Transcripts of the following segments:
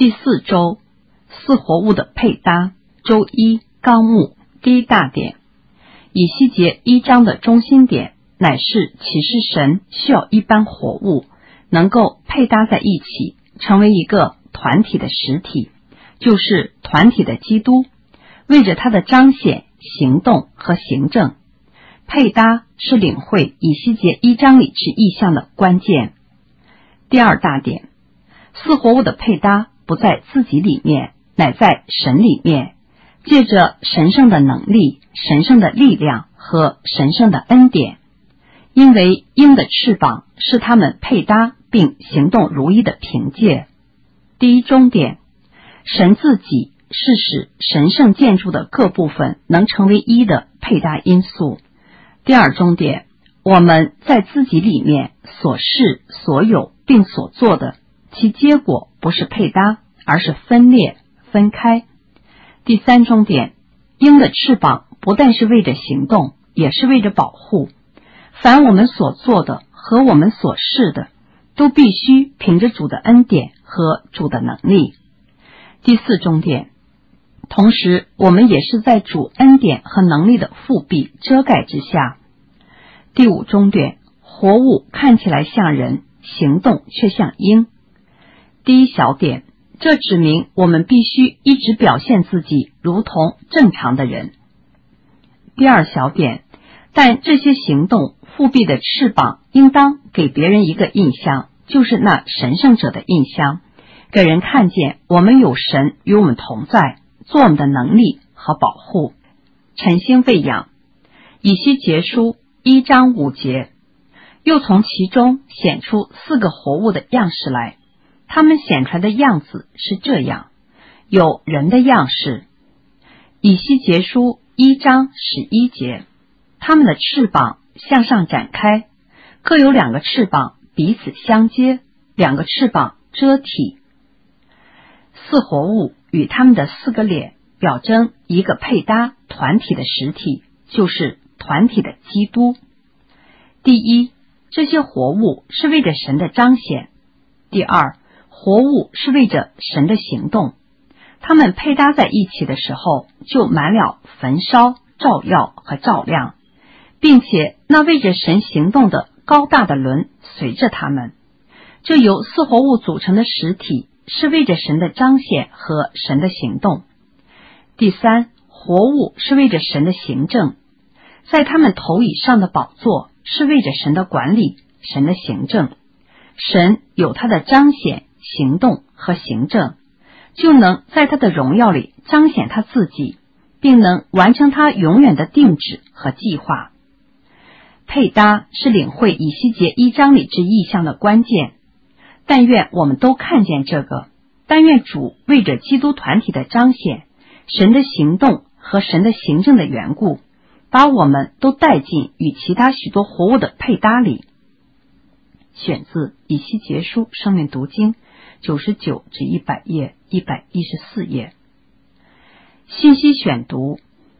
第4周四活物的配搭，周一纲目第一大点，以西结1章的中心点乃是启示神需要一般活物能够配搭在一起，成为一个团体的实体，就是团体的基督，为着他的彰显、行动和行政。配搭是领会以西结1章里之意象的关键。第二大点，四活物的配搭不在自己里面，乃在神里面，借着神圣的能力、神圣的力量和神圣的恩典。因为鹰的翅膀是他们配搭并行动如一的凭借。第一中点，神自己是使神圣建筑的各部分能成为一的配搭因素。第二中点，我们在自己里面所是、所有并所做的，其结果不是配搭，而是分裂、分开。第三中点，鹰的翅膀不但是为着行动，也是为着保护。凡我们所做的和我们所是的，都必须凭着主的恩典和主的能力。第四中点，同时我们也是在主恩典和能力的覆庇遮盖之下。第五中点，活物看起来像人，行动却像鹰。第一小点，这指明我们必须一直表现自己如同正常的人。第二小点，但这些行动复辟的翅膀应当给别人一个印象，就是那神圣者的印象，给人看见我们有神与我们同在，做我们的能力和保护。晨星喂养，以西结书1章5节，又从其中显出4个活物的样式来，他们显出来的样子是这样：有人的样式。以西结书1章11节，他们的翅膀向上展开，各有2个翅膀彼此相接，2个翅膀遮体。4活物与他们的4个脸表征一个配搭团体的实体，就是团体的基督。第一，这些活物是为着神的彰显。第二，活物是为着神的行动。它们配搭在一起的时候，就满了焚烧、照耀和照亮，并且那为着神行动的高大的轮随着他们。这由4活物组成的实体是为着神的彰显和神的行动。第三，活物是为着神的行政，在他们头以上的宝座是为着神的管理、神的行政。神有他的彰显、行动和行政，就能在他的荣耀里彰显他自己，并能完成他永远的定旨和计划。配搭是领会以西结1章里之意象的关键。但愿我们都看见这个，但愿主为着基督团体的彰显、神的行动和神的行政的缘故，把我们都带进与其他许多活物的配搭里。选自以西结书生命读经99至100页114页。信息选读，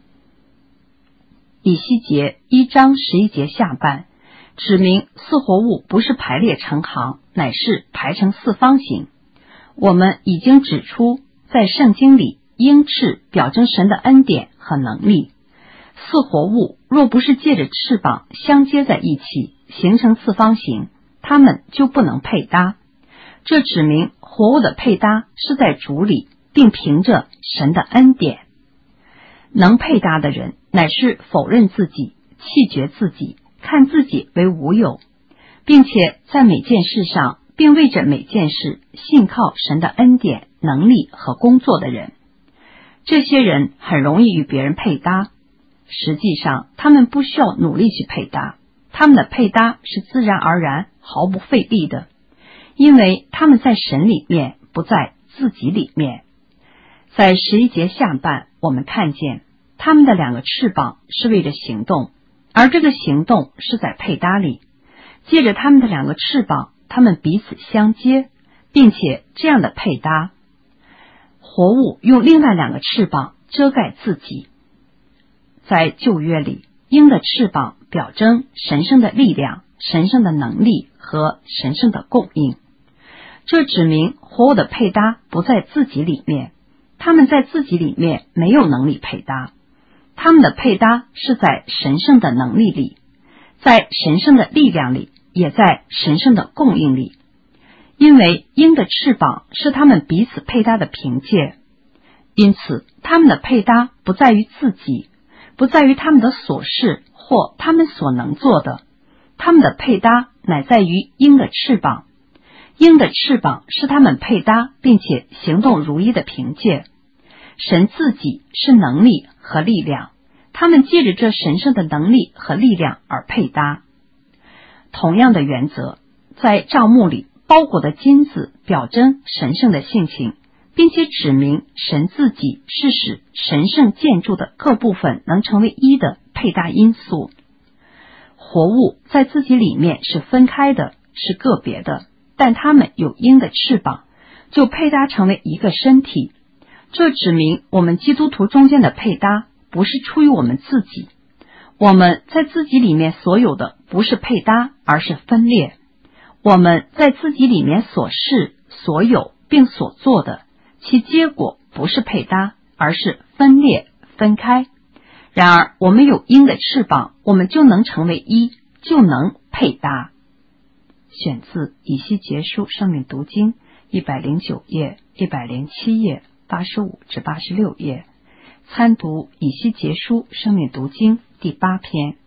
以西结1章11节下半指明4活物不是排列成行，乃是排成4方形。我们已经指出，在圣经里鹰翅表征神的恩典和能力。4活物若不是借着翅膀相接在一起形成4方形，它们就不能配搭。这指明活物的配搭是在主里，并凭着神的恩典。能配搭的人乃是否认自己、弃绝自己，看自己为无有，并且在每件事上并为着每件事信靠神的恩典、能力和工作的人。这些人很容易与别人配搭，实际上他们不需要努力去配搭，他们的配搭是自然而然、毫不费力的，因为他们在神里面，不在自己里面。在11节下半，我们看见他们的2个翅膀是为着行动，而这个行动是在配搭里。借着他们的2个翅膀，他们彼此相接，并且这样的配搭，活物用另外2个翅膀遮盖自己。在旧约里，鹰的翅膀表征神圣的力量、神圣的能力和神圣的供应。 这指明活物的配搭不在自己里面，他们在自己里面没有能力配搭，他们的配搭是在神圣的能力里，在神圣的力量里，也在神圣的供应里。因为鹰的翅膀是他们彼此配搭的凭借，因此他们的配搭不在于自己，不在于他们的所事或他们所能做的，他们的配搭乃在于鹰的翅膀。鹰的翅膀是他们配搭并且行动如一的凭借。神自己是能力和力量，他们借着这神圣的能力和力量而配搭。同样的原则，在帐幕里包裹的金子表征神圣的性情，并且指明神自己是使神圣建筑的各部分能成为一的配搭因素。活物在自己里面是分开的，是个别的，但它们有鹰的翅膀，就配搭成为一个身体。这指明我们基督徒中间的配搭不是出于我们自己，我们在自己里面所有的不是配搭，而是分裂。我们在自己里面所是、所有并所做的，其结果不是配搭，而是分裂、分开。然而我们有鹰的翅膀，我们就能成为一，就能配搭。选自以西结书上面读经109页、107页、85至86页，参读以西结书上面读经第8篇。